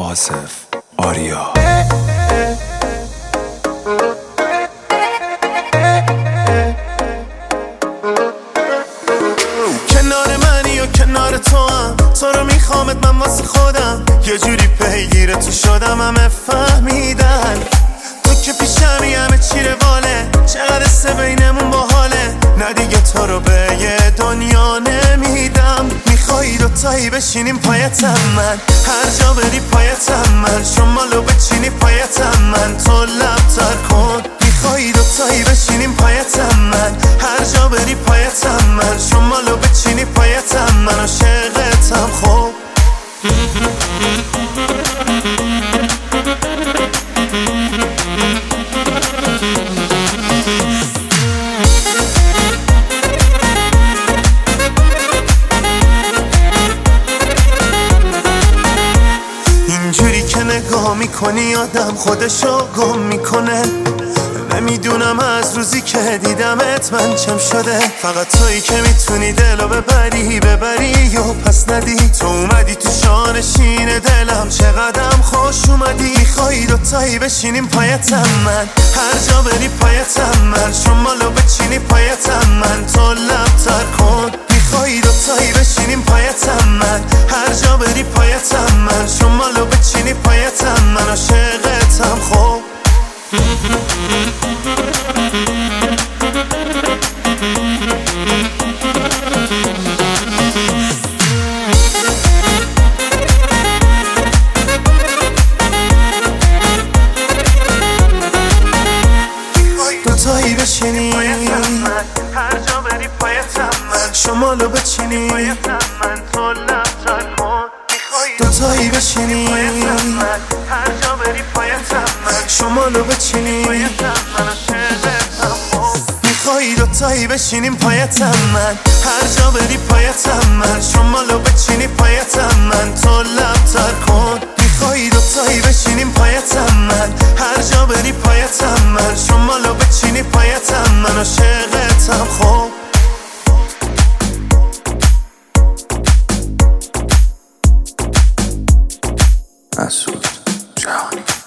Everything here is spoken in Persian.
آصف آریا. کنار منی و کنار تو هم، تو رو میخوامت من واسه خودم، یه جوری پیگیر تو شدم همه فهمیدن تو که پیشمی همه چی رواله، چقدر سه بینمون باحاله، نه دیگه تو رو به یه دنیا نمیدم. میخوایی دوتایی بشینیم پایتم من، هر جا بری پایتم من، شمالو بچینی پایتم من، تو لب تر کن. میخوایی دوتایی بشینیم پایتم من، هر جا بری پایتم من، شمالو بچینی پایتم من، عاشقتم خوب. اینجوری که نگاه میکنی آدم خودشو گم میکنه، نمیدونم از روزی که دیدمت من چم شده. فقط تویی که میتونی دلو ببری و پس ندی. تو اومدی تو شانشین دلم، چقدرم خوش اومدی. میخوایی دوتایی بشینیم پایتم من، هر جا بری پایتم من، شمالو بچینی پایتم من، تو لب تر کن. میخوایی دوتایی بشینیم پایتم من، هر جا بری پایتم من، شمالو بچینی پایتم من، عاشقتم خوب. دوتایی بشینی هر جا بری پایتم من، شمالو بچینی پایتم من، تو لب تر کن. دوتایی بشینی هر جا بری پایتم من، شمالو بچینی پایتم من، عاشقتم خوب. میخوایی دوتایی بشینیم پایتم من، هر جا بری پایتم من، شمالو بچینی پایتم من، تو لب تر کن. میخوایی دوتایی بشینیم پایتم من، هر جا بری پایتم من، شمالو بچینی پایتم من، عاشقتم خوب. مسعود جهانی.